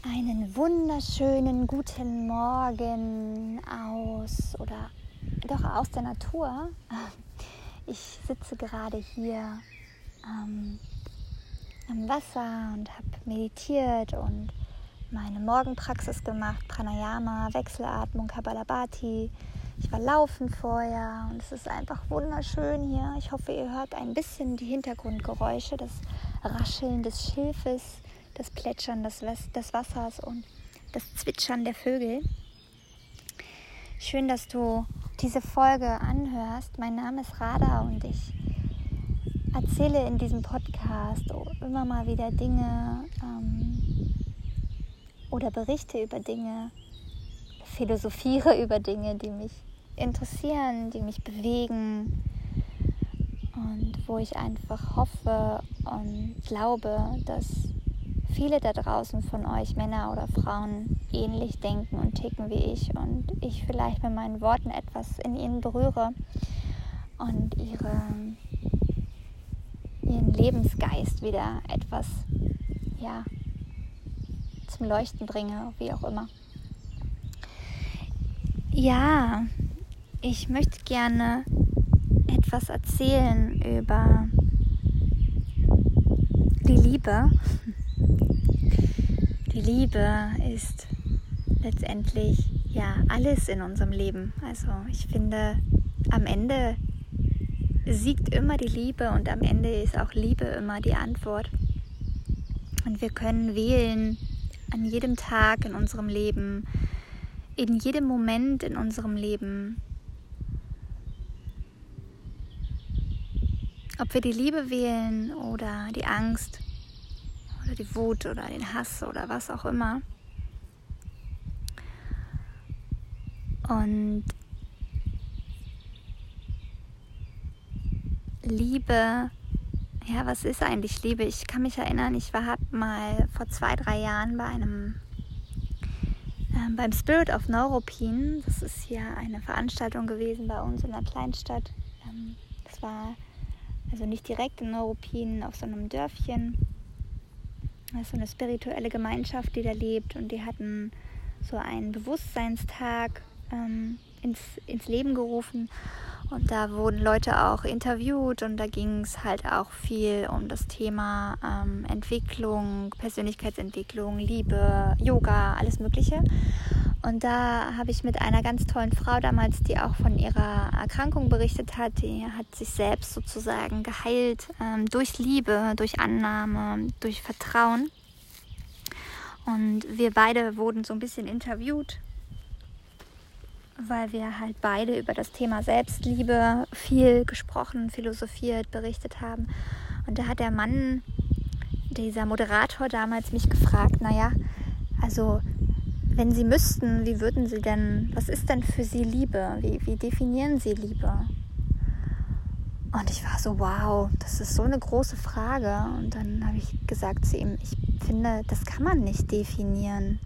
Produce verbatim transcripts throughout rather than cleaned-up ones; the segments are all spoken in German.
Einen wunderschönen guten Morgen aus oder doch aus der Natur. Ich sitze gerade hier ähm, am Wasser und habe meditiert und meine Morgenpraxis gemacht, Pranayama, Wechselatmung, Kapalabhati. Ich war laufen vorher und es ist einfach wunderschön hier. Ich hoffe, ihr hört ein bisschen die Hintergrundgeräusche, das Rascheln des Schilfes, das Plätschern des, des Wassers und das Zwitschern der Vögel. Schön, dass du diese Folge anhörst. Mein Name ist Radha und ich erzähle in diesem Podcast immer mal wieder Dinge ähm, oder berichte über Dinge, philosophiere über Dinge, die mich interessieren, die mich bewegen und wo ich einfach hoffe und glaube, dass viele da draußen von euch, Männer oder Frauen, ähnlich denken und ticken wie ich und ich vielleicht mit meinen Worten etwas in ihnen berühre und ihre, ihren Lebensgeist wieder etwas ja, zum Leuchten bringe, wie auch immer. Ja, ich möchte gerne etwas erzählen über die Liebe. Die Liebe ist letztendlich ja alles in unserem Leben. Also ich finde, am Ende siegt immer die Liebe und am Ende ist auch Liebe immer die Antwort. Und wir können wählen an jedem Tag in unserem Leben, in jedem Moment in unserem Leben, ob wir die Liebe wählen oder die Angst oder die Wut oder den Hass oder was auch immer. Und Liebe, ja, was ist eigentlich Liebe? Ich kann mich erinnern, ich war mal vor zwei, drei Jahren bei einem, äh, beim Spirit of Neuruppin. Das ist hier eine Veranstaltung gewesen bei uns in der Kleinstadt. Ähm, das war also nicht direkt in Neuruppin, auf so einem Dörfchen. Das ist so eine spirituelle Gemeinschaft, die da lebt, und die hatten so einen Bewusstseinstag ähm, ins, ins Leben gerufen, und da wurden Leute auch interviewt und da ging es halt auch viel um das Thema ähm, Entwicklung, Persönlichkeitsentwicklung, Liebe, Yoga, alles Mögliche. Und da habe ich mit einer ganz tollen Frau damals, die auch von ihrer Erkrankung berichtet hat, die hat sich selbst sozusagen geheilt ähm, durch Liebe, durch Annahme, durch Vertrauen. Und wir beide wurden so ein bisschen interviewt, weil wir halt beide über das Thema Selbstliebe viel gesprochen, philosophiert, berichtet haben. Und da hat der Mann, dieser Moderator damals, mich gefragt, naja, also wenn Sie müssten, wie würden Sie denn, was ist denn für Sie Liebe? Wie, wie definieren Sie Liebe? Und ich war so, wow, das ist so eine große Frage. Und dann habe ich gesagt zu ihm, ich finde, das kann man nicht definieren.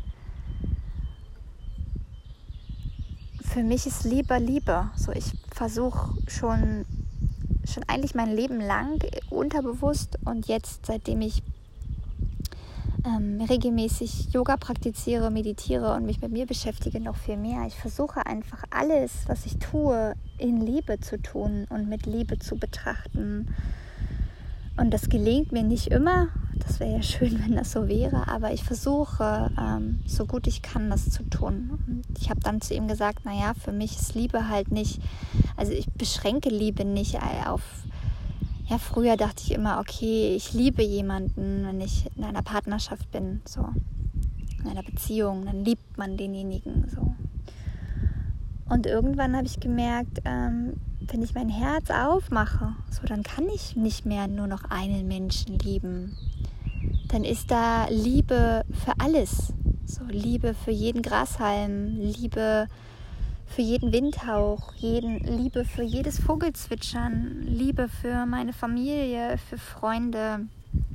Für mich ist Liebe Liebe. So, ich versuche schon, schon eigentlich mein Leben lang unterbewusst und jetzt, seitdem ich ähm, regelmäßig Yoga praktiziere, meditiere und mich mit mir beschäftige, noch viel mehr. Ich versuche einfach alles, was ich tue, in Liebe zu tun und mit Liebe zu betrachten. Und das gelingt mir nicht immer. Das wäre ja schön, wenn das so wäre, aber ich versuche, ähm, so gut ich kann, das zu tun. Und ich habe dann zu ihm gesagt, naja, für mich ist Liebe halt nicht, also ich beschränke Liebe nicht auf, ja, früher dachte ich immer, okay, ich liebe jemanden, wenn ich in einer Partnerschaft bin, so, in einer Beziehung, dann liebt man denjenigen, so. Und irgendwann habe ich gemerkt, ähm, wenn ich mein Herz aufmache, so, dann kann ich nicht mehr nur noch einen Menschen lieben. Dann ist da Liebe für alles. So, Liebe für jeden Grashalm, Liebe für jeden Windhauch, jeden, Liebe für jedes Vogelzwitschern, Liebe für meine Familie, für Freunde,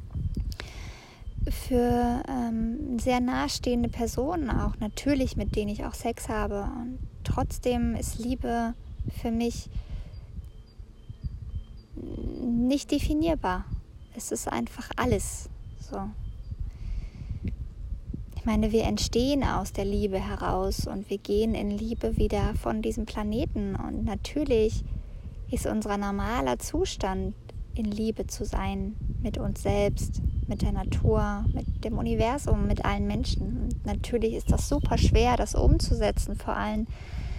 für ähm, sehr nahestehende Personen auch, natürlich, mit denen ich auch Sex habe. Und trotzdem ist Liebe für mich nicht definierbar. Es ist einfach alles. So. meine, wir entstehen aus der Liebe heraus und wir gehen in Liebe wieder von diesem Planeten. Und natürlich ist unser normaler Zustand, in Liebe zu sein mit uns selbst, mit der Natur, mit dem Universum, mit allen Menschen. Und natürlich ist das super schwer, das umzusetzen, vor allem,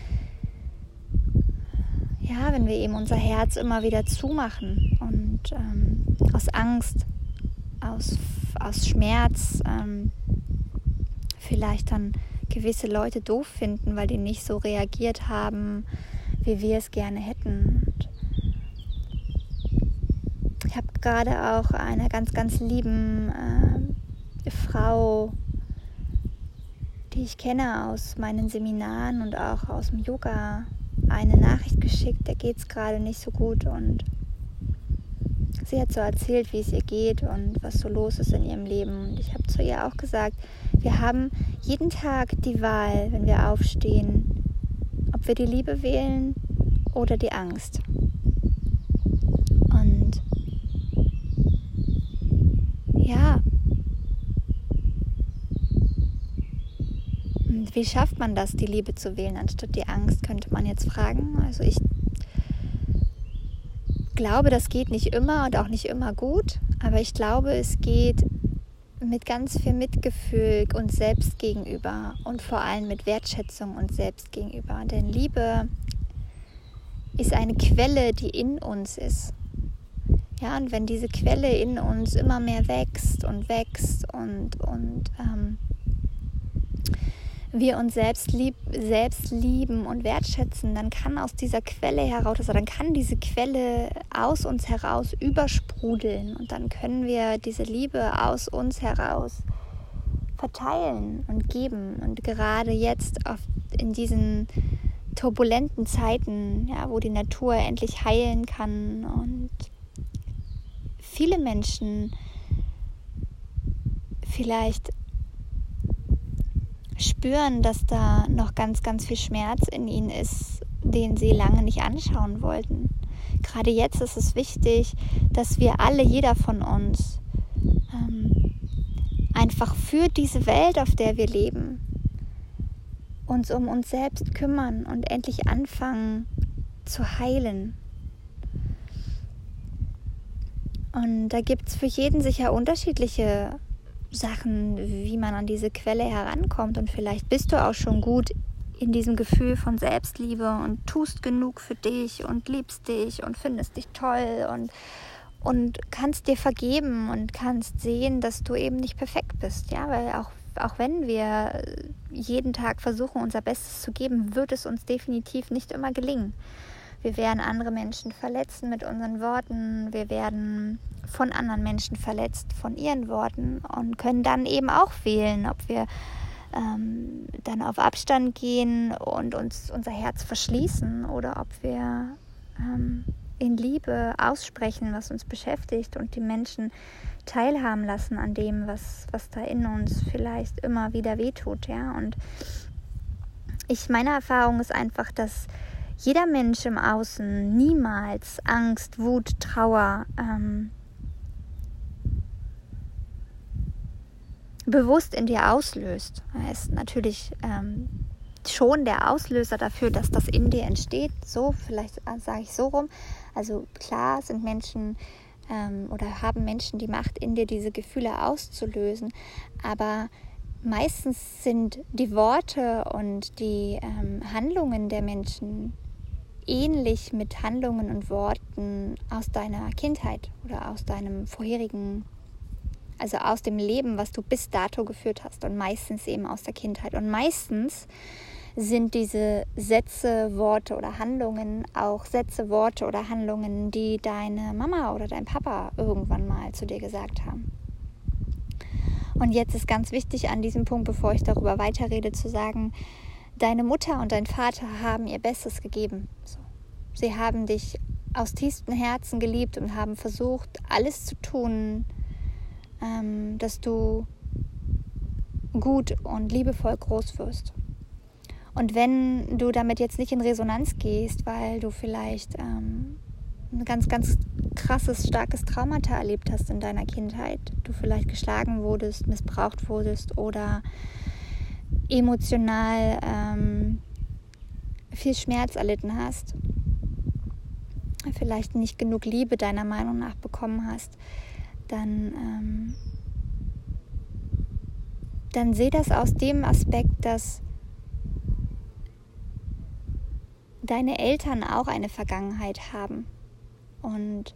ja, wenn wir eben unser Herz immer wieder zumachen und ähm, aus Angst, aus, aus Schmerz ähm, vielleicht dann gewisse Leute doof finden, weil die nicht so reagiert haben, wie wir es gerne hätten. Und ich habe gerade auch einer ganz, ganz lieben äh, Frau, die ich kenne aus meinen Seminaren und auch aus dem Yoga, eine Nachricht geschickt, der geht es gerade nicht so gut, und sie hat so erzählt, wie es ihr geht und was so los ist in ihrem Leben. Und ich habe zu ihr auch gesagt, wir haben jeden Tag die Wahl, wenn wir aufstehen, ob wir die Liebe wählen oder die Angst. Und ja, und wie schafft man das, die Liebe zu wählen anstatt die Angst, könnte man jetzt fragen. Also ich glaube, das geht nicht immer und auch nicht immer gut, aber ich glaube, es geht mit ganz viel Mitgefühl uns selbst gegenüber und vor allem mit Wertschätzung uns selbst gegenüber. Denn Liebe ist eine Quelle, die in uns ist. Ja, und wenn diese Quelle in uns immer mehr wächst und wächst und, und ähm, wir uns selbst, lieb, selbst lieben und wertschätzen, dann kann aus dieser Quelle heraus, also dann kann diese Quelle aus uns heraus übersprudeln und dann können wir diese Liebe aus uns heraus verteilen und geben. Und gerade jetzt auf, in diesen turbulenten Zeiten, ja, wo die Natur endlich heilen kann und viele Menschen vielleicht spüren, dass da noch ganz, ganz viel Schmerz in ihnen ist, den sie lange nicht anschauen wollten. Gerade jetzt ist es wichtig, dass wir alle, jeder von uns, ähm, einfach für diese Welt, auf der wir leben, uns um uns selbst kümmern und endlich anfangen zu heilen. Und da gibt es für jeden sicher unterschiedliche Sachen, wie man an diese Quelle herankommt, und vielleicht bist du auch schon gut in diesem Gefühl von Selbstliebe und tust genug für dich und liebst dich und findest dich toll und, und kannst dir vergeben und kannst sehen, dass du eben nicht perfekt bist, ja, weil auch, auch wenn wir jeden Tag versuchen, unser Bestes zu geben, wird es uns definitiv nicht immer gelingen. Wir werden andere Menschen verletzen mit unseren Worten, wir werden von anderen Menschen verletzt, von ihren Worten, und können dann eben auch wählen, ob wir ähm, dann auf Abstand gehen und uns unser Herz verschließen oder ob wir ähm, in Liebe aussprechen, was uns beschäftigt, und die Menschen teilhaben lassen an dem, was, was da in uns vielleicht immer wieder wehtut. Ja? Und ich, meine Erfahrung ist einfach, dass jeder Mensch im Außen niemals Angst, Wut, Trauer ähm, bewusst in dir auslöst. Er ist natürlich ähm, schon der Auslöser dafür, dass das in dir entsteht. So, vielleicht sage ich so rum. Also klar sind Menschen ähm, oder haben Menschen die Macht, in dir diese Gefühle auszulösen, aber meistens sind die Worte und die ähm, Handlungen der Menschen ähnlich mit Handlungen und Worten aus deiner Kindheit oder aus deinem vorherigen, also aus dem Leben, was du bis dato geführt hast, und meistens eben aus der Kindheit. Und meistens sind diese Sätze, Worte oder Handlungen auch Sätze, Worte oder Handlungen, die deine Mama oder dein Papa irgendwann mal zu dir gesagt haben. Und jetzt ist ganz wichtig an diesem Punkt, bevor ich darüber weiterrede, zu sagen, deine Mutter und dein Vater haben ihr Bestes gegeben. So. Sie haben dich aus tiefstem Herzen geliebt und haben versucht, alles zu tun, ähm, dass du gut und liebevoll groß wirst. Und wenn du damit jetzt nicht in Resonanz gehst, weil du vielleicht ähm, eine ganz, ganz krasses, starkes Traumata erlebt hast in deiner Kindheit, du vielleicht geschlagen wurdest, missbraucht wurdest oder emotional ähm, viel Schmerz erlitten hast, vielleicht nicht genug Liebe deiner Meinung nach bekommen hast, dann, ähm, dann seh das aus dem Aspekt, dass deine Eltern auch eine Vergangenheit haben. Und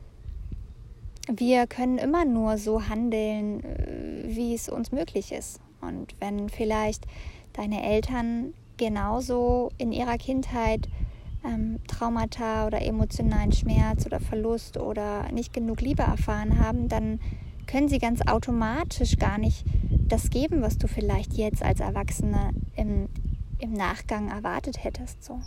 wir können immer nur so handeln, wie es uns möglich ist. Und wenn vielleicht deine Eltern genauso in ihrer Kindheit ähm, Traumata oder emotionalen Schmerz oder Verlust oder nicht genug Liebe erfahren haben, dann können sie ganz automatisch gar nicht das geben, was du vielleicht jetzt als Erwachsene im, im Nachgang erwartet hättest. So.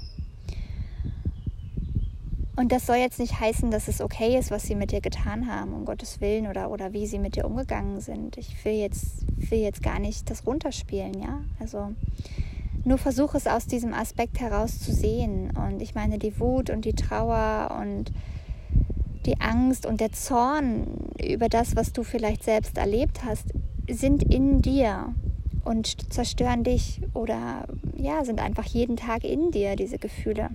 Und das soll jetzt nicht heißen, dass es okay ist, was sie mit dir getan haben, um Gottes Willen, oder, oder wie sie mit dir umgegangen sind. Ich will jetzt, will jetzt gar nicht das runterspielen, ja. Also nur versuche es aus diesem Aspekt heraus zu sehen. Und ich meine, die Wut und die Trauer und die Angst und der Zorn über das, was du vielleicht selbst erlebt hast, sind in dir und zerstören dich oder ja, sind einfach jeden Tag in dir, diese Gefühle.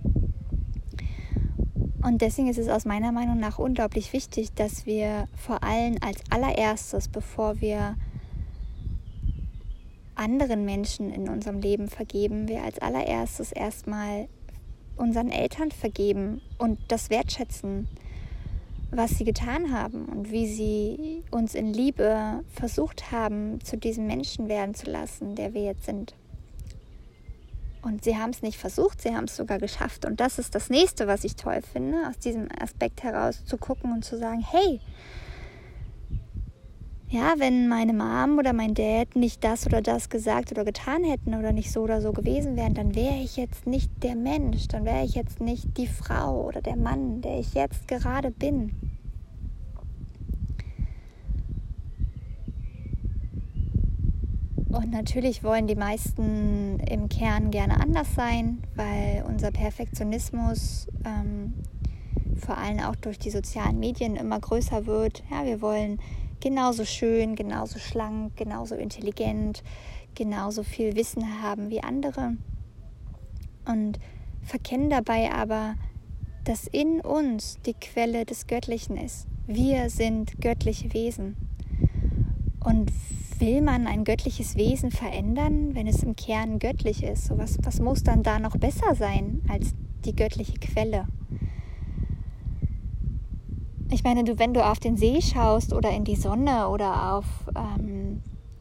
Und deswegen ist es aus meiner Meinung nach unglaublich wichtig, dass wir vor allem als allererstes, bevor wir anderen Menschen in unserem Leben vergeben, wir als allererstes erstmal unseren Eltern vergeben und das wertschätzen, was sie getan haben und wie sie uns in Liebe versucht haben, zu diesem Menschen werden zu lassen, der wir jetzt sind. Und sie haben es nicht versucht, sie haben es sogar geschafft. Und das ist das Nächste, was ich toll finde, aus diesem Aspekt heraus zu gucken und zu sagen, hey, ja, wenn meine Mom oder mein Dad nicht das oder das gesagt oder getan hätten oder nicht so oder so gewesen wären, dann wäre ich jetzt nicht der Mensch, dann wäre ich jetzt nicht die Frau oder der Mann, der ich jetzt gerade bin. Und natürlich wollen die meisten im Kern gerne anders sein, weil unser Perfektionismus ähm, vor allem auch durch die sozialen Medien immer größer wird. Ja, wir wollen genauso schön, genauso schlank, genauso intelligent, genauso viel Wissen haben wie andere und verkennen dabei aber, dass in uns die Quelle des Göttlichen ist. Wir sind göttliche Wesen. Und will man ein göttliches Wesen verändern, wenn es im Kern göttlich ist? So was, was muss dann da noch besser sein als die göttliche Quelle? Ich meine, du, wenn du auf den See schaust oder in die Sonne oder auf ähm,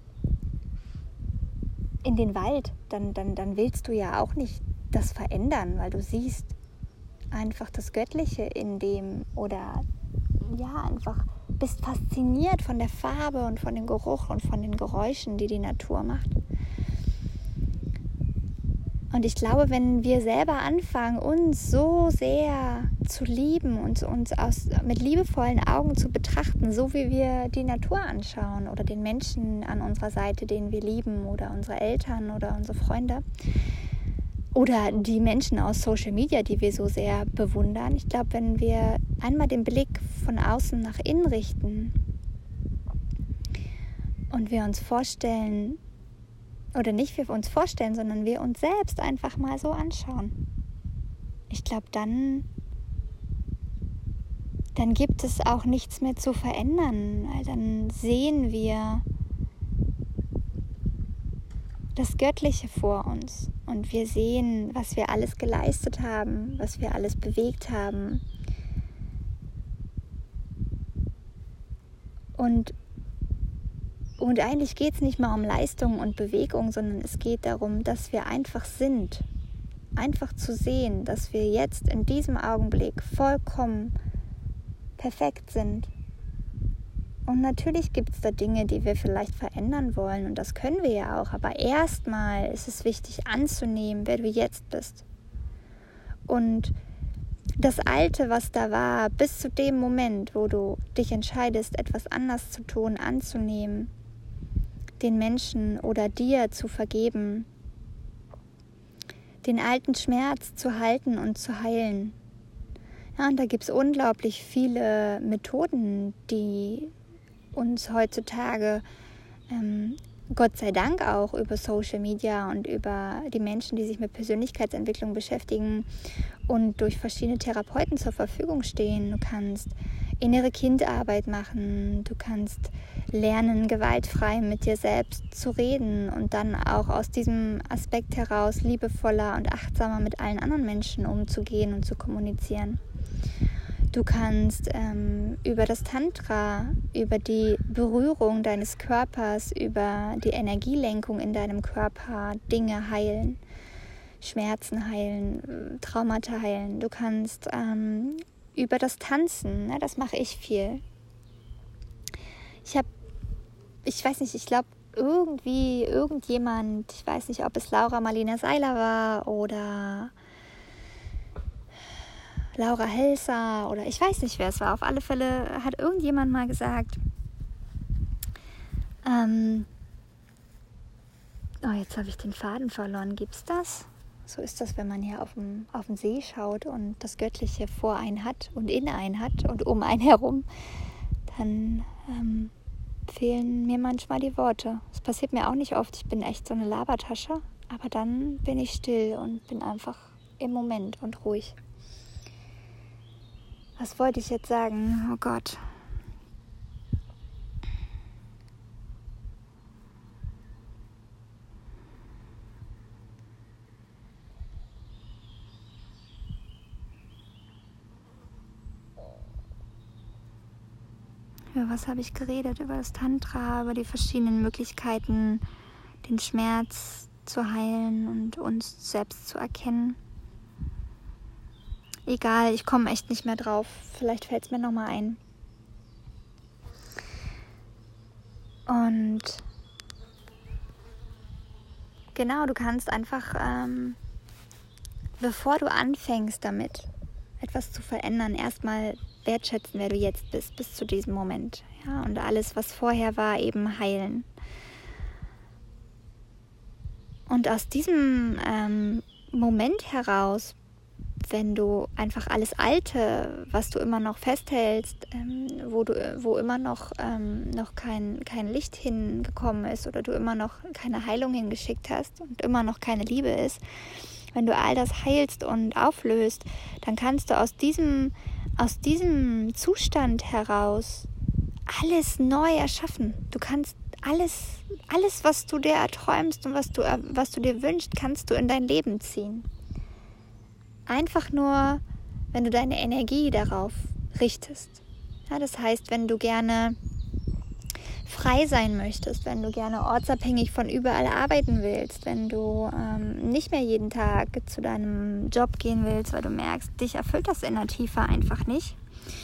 in den Wald, dann, dann, dann willst du ja auch nicht das verändern, weil du siehst einfach das Göttliche in dem oder ja, einfach bist fasziniert von der Farbe und von dem Geruch und von den Geräuschen, die die Natur macht. Und ich glaube, wenn wir selber anfangen, uns so sehr zu lieben und uns aus, mit liebevollen Augen zu betrachten, so wie wir die Natur anschauen oder den Menschen an unserer Seite, den wir lieben oder unsere Eltern oder unsere Freunde oder die Menschen aus Social Media, die wir so sehr bewundern. Ich glaube, wenn wir einmal den Blick von außen nach innen richten und wir uns vorstellen, oder nicht wir uns vorstellen, sondern wir uns selbst einfach mal so anschauen. Ich glaube, dann, dann gibt es auch nichts mehr zu verändern. Weil dann sehen wir das Göttliche vor uns und wir sehen, was wir alles geleistet haben, was wir alles bewegt haben. Und Und eigentlich geht es nicht mal um Leistung und Bewegung, sondern es geht darum, dass wir einfach sind. Einfach zu sehen, dass wir jetzt in diesem Augenblick vollkommen perfekt sind. Und natürlich gibt es da Dinge, die wir vielleicht verändern wollen und das können wir ja auch. Aber erstmal ist es wichtig anzunehmen, wer du jetzt bist. Und das Alte, was da war, bis zu dem Moment, wo du dich entscheidest, etwas anders zu tun, anzunehmen, den Menschen oder dir zu vergeben, den alten Schmerz zu halten und zu heilen. Ja, und da gibt es unglaublich viele Methoden, die uns heutzutage, ähm, Gott sei Dank auch über Social Media und über die Menschen, die sich mit Persönlichkeitsentwicklung beschäftigen und durch verschiedene Therapeuten zur Verfügung stehen. Du kannst innere Kindarbeit machen, du kannst lernen, gewaltfrei mit dir selbst zu reden und dann auch aus diesem Aspekt heraus liebevoller und achtsamer mit allen anderen Menschen umzugehen und zu kommunizieren. Du kannst ähm, über das Tantra, über die Berührung deines Körpers, über die Energielenkung in deinem Körper Dinge heilen, Schmerzen heilen, Traumata heilen. Du kannst ähm, über das Tanzen, ne, das mache ich viel. Ich habe, ich weiß nicht, ich glaube irgendwie, irgendjemand, ich weiß nicht, ob es Laura Marlina Seiler war oder Laura Helser oder ich weiß nicht, wer es war. Auf alle Fälle hat irgendjemand mal gesagt, ähm, oh, jetzt habe ich den Faden verloren, gibt's das? So ist das, wenn man hier auf den, auf den See schaut und das Göttliche vor einen hat und in einen hat und um einen herum, dann ähm, fehlen mir manchmal die Worte. Das passiert mir auch nicht oft, ich bin echt so eine Labertasche, aber dann bin ich still und bin einfach im Moment und ruhig. Was wollte ich jetzt sagen? Oh Gott. Über was habe ich geredet? Über das Tantra, über die verschiedenen Möglichkeiten, den Schmerz zu heilen und uns selbst zu erkennen. Egal, ich komme echt nicht mehr drauf. Vielleicht fällt es mir nochmal ein. Und genau, du kannst einfach, ähm, bevor du anfängst damit, etwas zu verändern, erstmal wertschätzen, wer du jetzt bist, bis zu diesem Moment. Ja, und alles, was vorher war, eben heilen. Und aus diesem ähm, Moment heraus, wenn du einfach alles Alte, was du immer noch festhältst, ähm, wo du, wo immer noch, ähm, noch kein, kein Licht hingekommen ist oder du immer noch keine Heilung hingeschickt hast und immer noch keine Liebe ist, wenn du all das heilst und auflöst, dann kannst du aus diesem, aus diesem Zustand heraus alles neu erschaffen. Du kannst alles, alles, was du dir erträumst und was du, was du dir wünschst, kannst du in dein Leben ziehen. Einfach nur, wenn du deine Energie darauf richtest. Ja, das heißt, wenn du gerne frei sein möchtest, wenn du gerne ortsabhängig von überall arbeiten willst, wenn du ähm, nicht mehr jeden Tag zu deinem Job gehen willst, weil du merkst, dich erfüllt das in der Tiefe einfach nicht,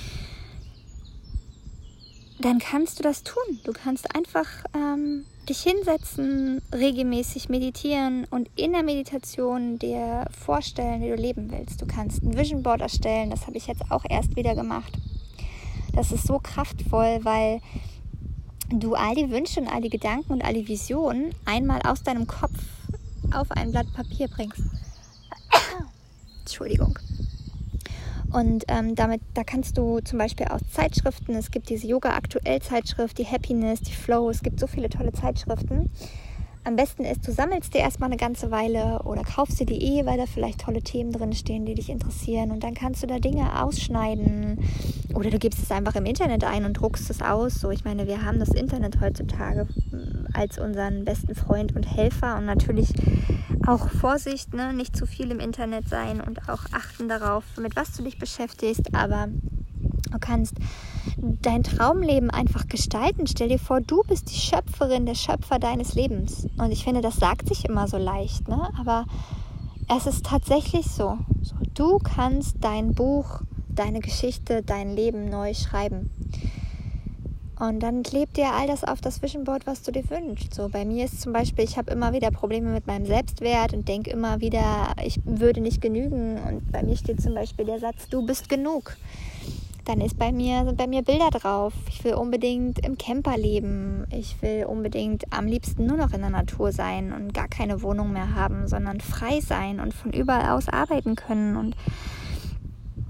dann kannst du das tun. Du kannst einfach ähm, dich hinsetzen, regelmäßig meditieren und in der Meditation dir vorstellen, wie du leben willst. Du kannst ein Vision Board erstellen, das habe ich jetzt auch erst wieder gemacht. Das ist so kraftvoll, weil du all die Wünsche und all die Gedanken und all die Visionen einmal aus deinem Kopf auf ein Blatt Papier bringst. Entschuldigung. Und ähm, damit, da kannst du zum Beispiel aus Zeitschriften, es gibt diese Yoga-Aktuell-Zeitschrift, die Happiness, die Flow, es gibt so viele tolle Zeitschriften. Am besten ist, du sammelst dir erstmal eine ganze Weile oder kaufst dir die eh, weil da vielleicht tolle Themen drin stehen, die dich interessieren. Und dann kannst du da Dinge ausschneiden oder du gibst es einfach im Internet ein und druckst es aus. So, ich meine, wir haben das Internet heutzutage als unseren besten Freund und Helfer und natürlich auch Vorsicht, ne? Nicht zu viel im Internet sein und auch achten darauf, mit was du dich beschäftigst, aber du kannst dein Traumleben einfach gestalten. Stell dir vor, du bist die Schöpferin, der Schöpfer deines Lebens. Und ich finde, das sagt sich immer so leicht, ne? Aber es ist tatsächlich so. so. Du kannst dein Buch, deine Geschichte, dein Leben neu schreiben. Und dann klebt dir all das auf das Vision Board, was du dir wünschst. So, bei mir ist zum Beispiel, ich habe immer wieder Probleme mit meinem Selbstwert und denke immer wieder, ich würde nicht genügen. Und bei mir steht zum Beispiel der Satz, du bist genug. Dann ist bei mir, sind bei mir Bilder drauf. Ich will unbedingt im Camper leben. Ich will unbedingt am liebsten nur noch in der Natur sein und gar keine Wohnung mehr haben, sondern frei sein und von überall aus arbeiten können. Und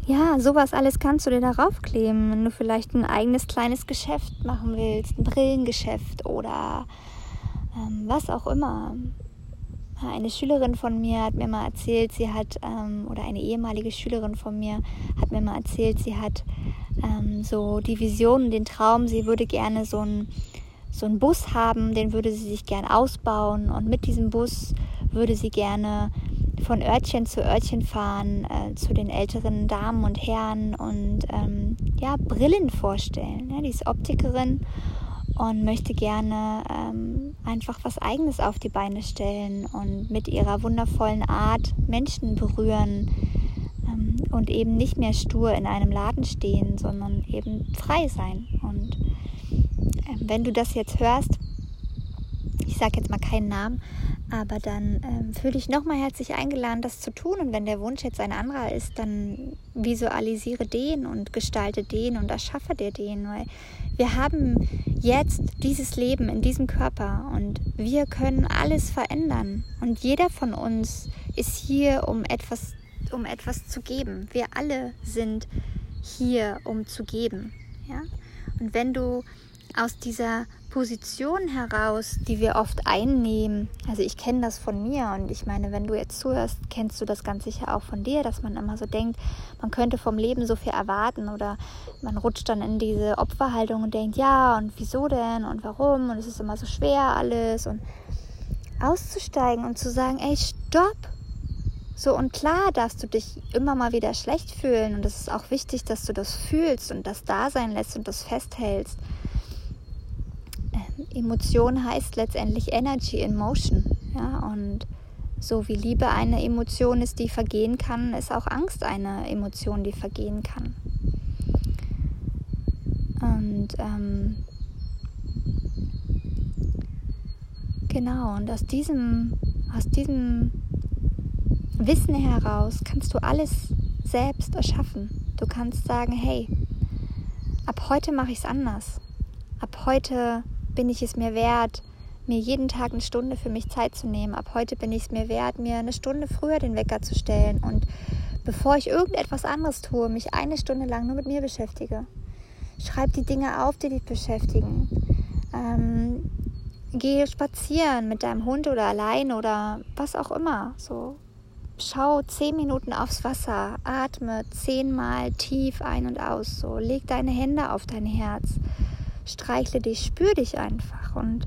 ja, sowas alles kannst du dir darauf kleben, wenn du vielleicht ein eigenes kleines Geschäft machen willst, ein Brillengeschäft oder ähm, was auch immer. Eine Schülerin von mir hat mir mal erzählt, sie hat, ähm, oder eine ehemalige Schülerin von mir hat mir mal erzählt, sie hat ähm, so die Vision, den Traum, sie würde gerne so einen so einen Bus haben, den würde sie sich gern ausbauen und mit diesem Bus würde sie gerne von Örtchen zu Örtchen fahren, äh, zu den älteren Damen und Herren und ähm, ja, Brillen vorstellen. Ja, die ist Optikerin und möchte gerne ähm, einfach was Eigenes auf die Beine stellen und mit ihrer wundervollen Art Menschen berühren ähm, und eben nicht mehr stur in einem Laden stehen, sondern eben frei sein. Und äh, wenn du das jetzt hörst, ich sage jetzt mal keinen Namen, aber dann ähm, fühle dich nochmal herzlich eingeladen, das zu tun. Und wenn der Wunsch jetzt ein anderer ist, dann visualisiere den und gestalte den und erschaffe dir den. Weil wir haben jetzt dieses Leben in diesem Körper und wir können alles verändern. Und jeder von uns ist hier, um etwas, um etwas zu geben. Wir alle sind hier, um zu geben. Ja? Und wenn du aus dieser Position heraus, die wir oft einnehmen, also ich kenne das von mir und ich meine, wenn du jetzt zuhörst, kennst du das ganz sicher auch von dir, dass man immer so denkt, man könnte vom Leben so viel erwarten oder man rutscht dann in diese Opferhaltung und denkt, ja und wieso denn und warum und es ist immer so schwer alles und auszusteigen und zu sagen, ey, stopp! So, und klar darfst du dich immer mal wieder schlecht fühlen und es ist auch wichtig, dass du das fühlst und das da sein lässt und das festhältst. Emotion heißt letztendlich Energy in Motion. Ja? Und so wie Liebe eine Emotion ist, die vergehen kann, ist auch Angst eine Emotion, die vergehen kann. Und ähm, genau, und aus diesem, aus diesem Wissen heraus kannst du alles selbst erschaffen. Du kannst sagen, hey, ab heute mache ich es anders. Ab heute bin ich es mir wert, mir jeden Tag eine Stunde für mich Zeit zu nehmen. Ab heute bin ich es mir wert, mir eine Stunde früher den Wecker zu stellen und bevor ich irgendetwas anderes tue, mich eine Stunde lang nur mit mir beschäftige. Schreib die Dinge auf, die dich beschäftigen. Ähm, geh spazieren mit deinem Hund oder allein oder was auch immer. So, schau zehn Minuten aufs Wasser, atme zehnmal tief ein und aus. So, leg deine Hände auf dein Herz. Streichle dich, spür dich einfach. Und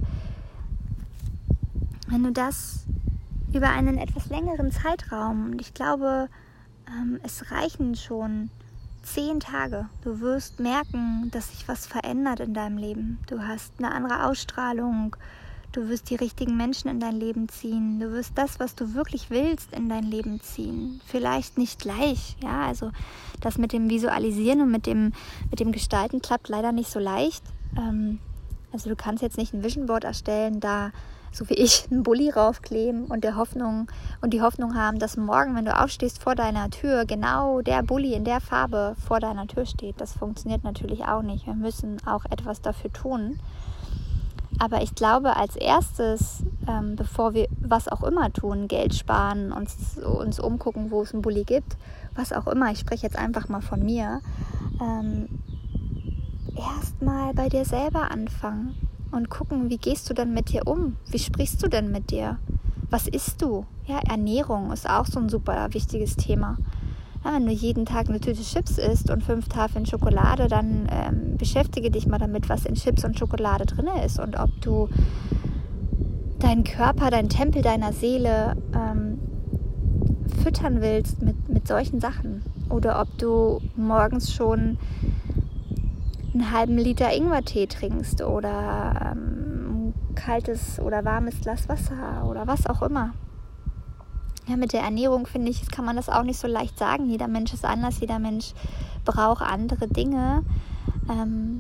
wenn du das über einen etwas längeren Zeitraum, und ich glaube, ähm, es reichen schon zehn Tage, du wirst merken, dass sich was verändert in deinem Leben. Du hast eine andere Ausstrahlung, du wirst die richtigen Menschen in dein Leben ziehen, du wirst das, was du wirklich willst, in dein Leben ziehen. Vielleicht nicht gleich, ja, also das mit dem Visualisieren und mit dem, mit dem Gestalten klappt leider nicht so leicht. Also du kannst jetzt nicht ein Vision Board erstellen, da so wie ich einen Bulli raufkleben und der Hoffnung und die Hoffnung haben, dass morgen, wenn du aufstehst vor deiner Tür, genau der Bulli in der Farbe vor deiner Tür steht. Das funktioniert natürlich auch nicht. Wir müssen auch etwas dafür tun. Aber ich glaube, als erstes, ähm, bevor wir was auch immer tun, Geld sparen, uns, uns umgucken, wo es einen Bulli gibt, was auch immer, ich spreche jetzt einfach mal von mir, ähm, erstmal bei dir selber anfangen und gucken, wie gehst du denn mit dir um? Wie sprichst du denn mit dir? Was isst du? Ja, Ernährung ist auch so ein super wichtiges Thema. Ja, wenn du jeden Tag eine Tüte Chips isst und fünf Tafeln Schokolade, dann ähm, beschäftige dich mal damit, was in Chips und Schokolade drin ist und ob du deinen Körper, deinen Tempel deiner Seele ähm, füttern willst mit, mit solchen Sachen. Oder ob du morgens schon einen halben Liter Ingwertee trinkst oder ähm, kaltes oder warmes Glas Wasser oder was auch immer. Ja, mit der Ernährung finde ich, kann man das auch nicht so leicht sagen. Jeder Mensch ist anders, jeder Mensch braucht andere Dinge. Ähm,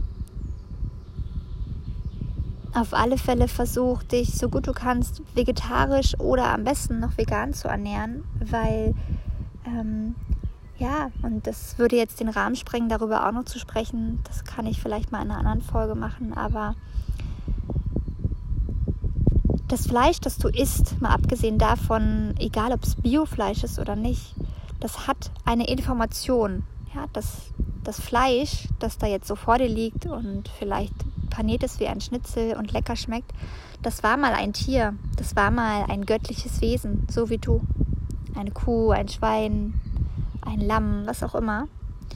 auf alle Fälle versuch dich, so gut du kannst, vegetarisch oder am besten noch vegan zu ernähren, weil ähm, ja, und das würde jetzt den Rahmen sprengen, darüber auch noch zu sprechen. Das kann ich vielleicht mal in einer anderen Folge machen, aber das Fleisch, das du isst, mal abgesehen davon, egal ob es Biofleisch ist oder nicht, das hat eine Information. Ja, das, das Fleisch, das da jetzt so vor dir liegt und vielleicht paniert es wie ein Schnitzel und lecker schmeckt, das war mal ein Tier, das war mal ein göttliches Wesen, so wie du. Eine Kuh, ein Schwein, ein Lamm, was auch immer.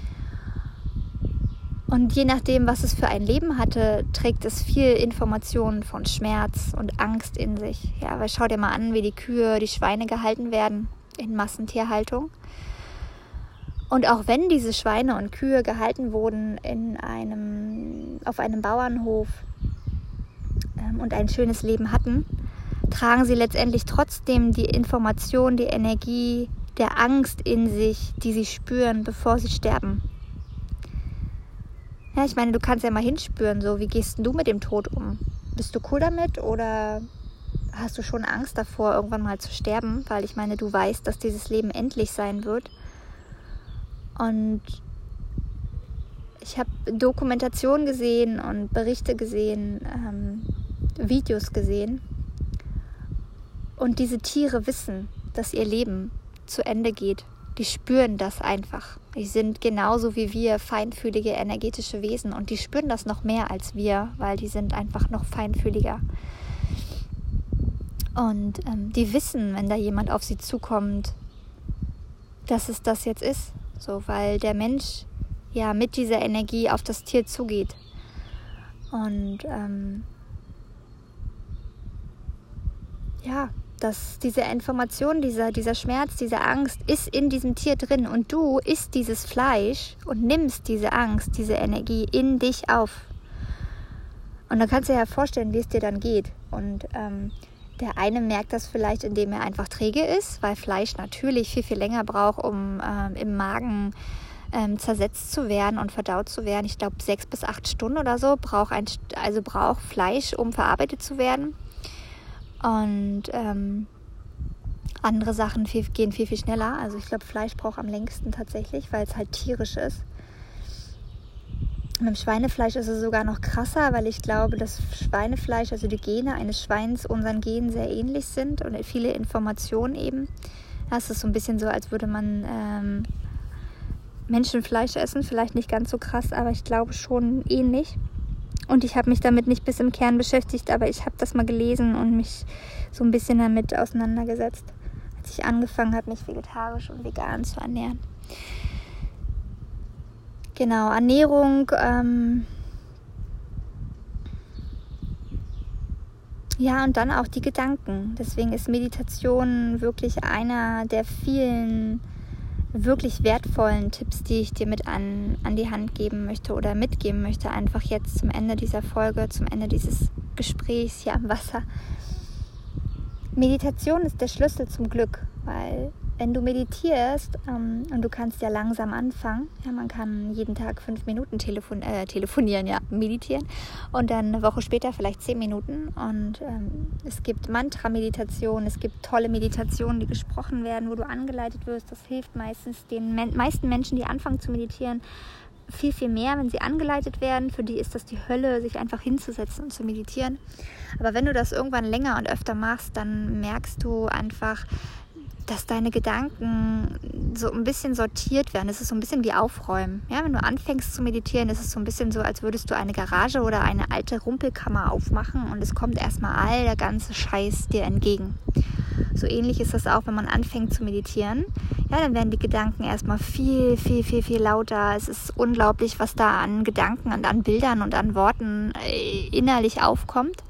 Und je nachdem, was es für ein Leben hatte, trägt es viel Informationen von Schmerz und Angst in sich. Ja, weil schau dir mal an, wie die Kühe, die Schweine gehalten werden in Massentierhaltung. Und auch wenn diese Schweine und Kühe gehalten wurden in einem, auf einem Bauernhof ähm, und ein schönes Leben hatten, tragen sie letztendlich trotzdem die Information, die Energie der Angst in sich, die sie spüren, bevor sie sterben. Ja, ich meine, du kannst ja mal hinspüren, so, wie gehst du mit dem Tod um? Bist du cool damit oder hast du schon Angst davor, irgendwann mal zu sterben? Weil ich meine, du weißt, dass dieses Leben endlich sein wird. Und ich habe Dokumentationen gesehen und Berichte gesehen, ähm, Videos gesehen. Und diese Tiere wissen, dass ihr Leben zu Ende geht. Die spüren das einfach. Die sind genauso wie wir feinfühlige, energetische Wesen und die spüren das noch mehr als wir, weil die sind einfach noch feinfühliger. Und ähm, die wissen, wenn da jemand auf sie zukommt, dass es das jetzt ist. So, weil der Mensch ja mit dieser Energie auf das Tier zugeht. Und ähm, ja, dass diese Information, dieser, dieser Schmerz, diese Angst ist in diesem Tier drin und du isst dieses Fleisch und nimmst diese Angst, diese Energie in dich auf. Und dann kannst du dir ja vorstellen, wie es dir dann geht. Und ähm, der eine merkt das vielleicht, indem er einfach träge ist, weil Fleisch natürlich viel, viel länger braucht, um ähm, im Magen ähm, zersetzt zu werden und verdaut zu werden. Ich glaube, sechs bis acht Stunden oder so braucht ein, also braucht Fleisch, um verarbeitet zu werden. Und ähm, andere Sachen viel, gehen viel, viel schneller. Also ich glaube, Fleisch braucht am längsten tatsächlich, weil es halt tierisch ist. Und beim Schweinefleisch ist es sogar noch krasser, weil ich glaube, dass Schweinefleisch, also die Gene eines Schweins, unseren Genen sehr ähnlich sind und viele Informationen eben. Das ist so ein bisschen so, als würde man ähm, Menschenfleisch essen. Vielleicht nicht ganz so krass, aber ich glaube schon ähnlich. Und ich habe mich damit nicht bis im Kern beschäftigt, aber ich habe das mal gelesen und mich so ein bisschen damit auseinandergesetzt, als ich angefangen habe, mich vegetarisch und vegan zu ernähren. Genau, Ernährung, ähm, ja, und dann auch die Gedanken. Deswegen ist Meditation wirklich einer der vielen wirklich wertvollen Tipps, die ich dir mit an, an die Hand geben möchte oder mitgeben möchte, einfach jetzt zum Ende dieser Folge, zum Ende dieses Gesprächs hier am Wasser. Meditation ist der Schlüssel zum Glück, weil wenn du meditierst ähm, und du kannst ja langsam anfangen, ja, man kann jeden Tag fünf Minuten telefon- äh, telefonieren, ja, meditieren und dann eine Woche später vielleicht zehn Minuten und ähm, es gibt Mantra-Meditation, es gibt tolle Meditationen, die gesprochen werden, wo du angeleitet wirst. Das hilft meistens den men- meisten Menschen, die anfangen zu meditieren, viel, viel mehr, wenn sie angeleitet werden. Für die ist das die Hölle, sich einfach hinzusetzen und zu meditieren. Aber wenn du das irgendwann länger und öfter machst, dann merkst du einfach, dass deine Gedanken so ein bisschen sortiert werden. Es ist so ein bisschen wie Aufräumen. Ja, wenn du anfängst zu meditieren, ist es so ein bisschen so, als würdest du eine Garage oder eine alte Rumpelkammer aufmachen und es kommt erstmal all der ganze Scheiß dir entgegen. So ähnlich ist das auch, wenn man anfängt zu meditieren. Ja, dann werden die Gedanken erstmal viel, viel, viel, viel lauter. Es ist unglaublich, was da an Gedanken und an Bildern und an Worten innerlich aufkommt.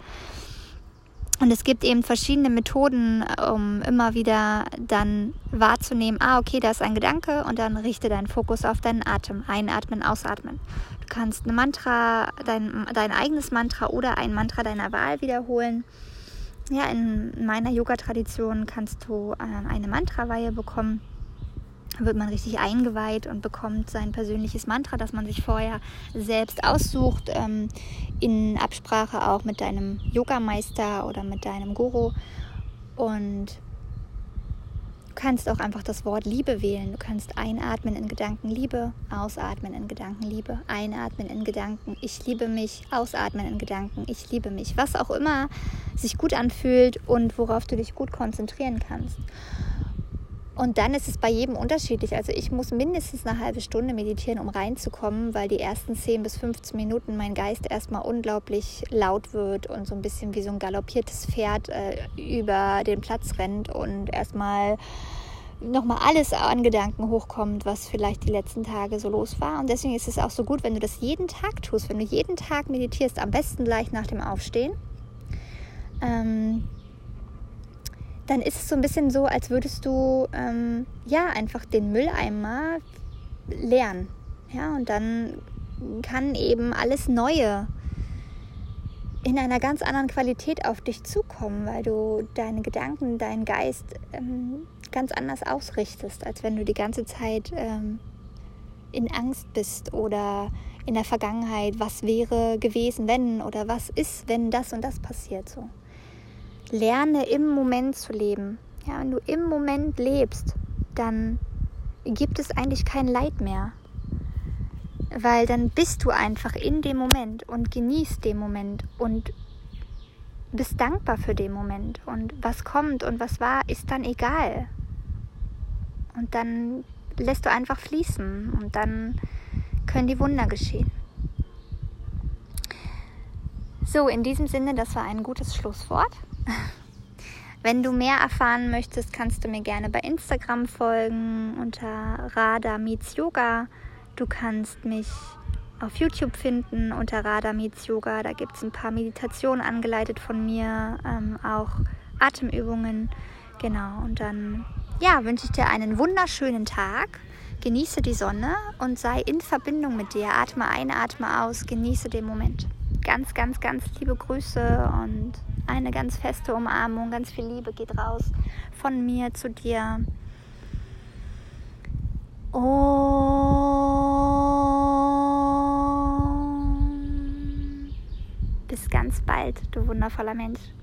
Und es gibt eben verschiedene Methoden, um immer wieder dann wahrzunehmen, ah, okay, da ist ein Gedanke und dann richte deinen Fokus auf deinen Atem. Einatmen, ausatmen. Du kannst ein Mantra, dein, dein eigenes Mantra oder ein Mantra deiner Wahl wiederholen. Ja, in meiner Yoga-Tradition kannst du äh, eine Mantra-Weihe bekommen. Da wird man richtig eingeweiht und bekommt sein persönliches Mantra, das man sich vorher selbst aussucht, ähm, in Absprache auch mit deinem Yogameister oder mit deinem Guru. Und du kannst auch einfach das Wort Liebe wählen. Du kannst einatmen in Gedanken Liebe, ausatmen in Gedanken Liebe, einatmen in Gedanken ich liebe mich, ausatmen in Gedanken ich liebe mich. Was auch immer sich gut anfühlt und worauf du dich gut konzentrieren kannst. Und dann ist es bei jedem unterschiedlich. Also ich muss mindestens eine halbe Stunde meditieren, um reinzukommen, weil die ersten zehn bis fünfzehn Minuten mein Geist erstmal unglaublich laut wird und so ein bisschen wie so ein galoppiertes Pferd äh, über den Platz rennt und erstmal nochmal alles an Gedanken hochkommt, was vielleicht die letzten Tage so los war. Und deswegen ist es auch so gut, wenn du das jeden Tag tust, wenn du jeden Tag meditierst, am besten gleich nach dem Aufstehen. Ähm, dann ist es so ein bisschen so, als würdest du ähm, ja einfach den Mülleimer leeren. Ja, und dann kann eben alles Neue in einer ganz anderen Qualität auf dich zukommen, weil du deine Gedanken, deinen Geist ähm, ganz anders ausrichtest, als wenn du die ganze Zeit ähm, in Angst bist oder in der Vergangenheit, was wäre gewesen, wenn, oder was ist, wenn das und das passiert. So. Lerne im Moment zu leben. Ja, wenn du im Moment lebst, dann gibt es eigentlich kein Leid mehr. Weil dann bist du einfach in dem Moment und genießt den Moment und bist dankbar für den Moment. Und was kommt und was war, ist dann egal. Und dann lässt du einfach fließen und dann können die Wunder geschehen. So, in diesem Sinne, das war ein gutes Schlusswort. Wenn du mehr erfahren möchtest, kannst du mir gerne bei Instagram folgen unter Radha Meets Yoga. Du kannst mich auf YouTube finden unter Radha Meets Yoga. Da gibt es ein paar Meditationen angeleitet von mir, ähm, auch Atemübungen. Genau, und dann ja, wünsche ich dir einen wunderschönen Tag. Genieße die Sonne und sei in Verbindung mit dir. Atme ein, atme aus, genieße den Moment. Ganz, ganz, ganz liebe Grüße und eine ganz feste Umarmung. Ganz viel Liebe geht raus von mir zu dir. Und bis ganz bald, du wundervoller Mensch.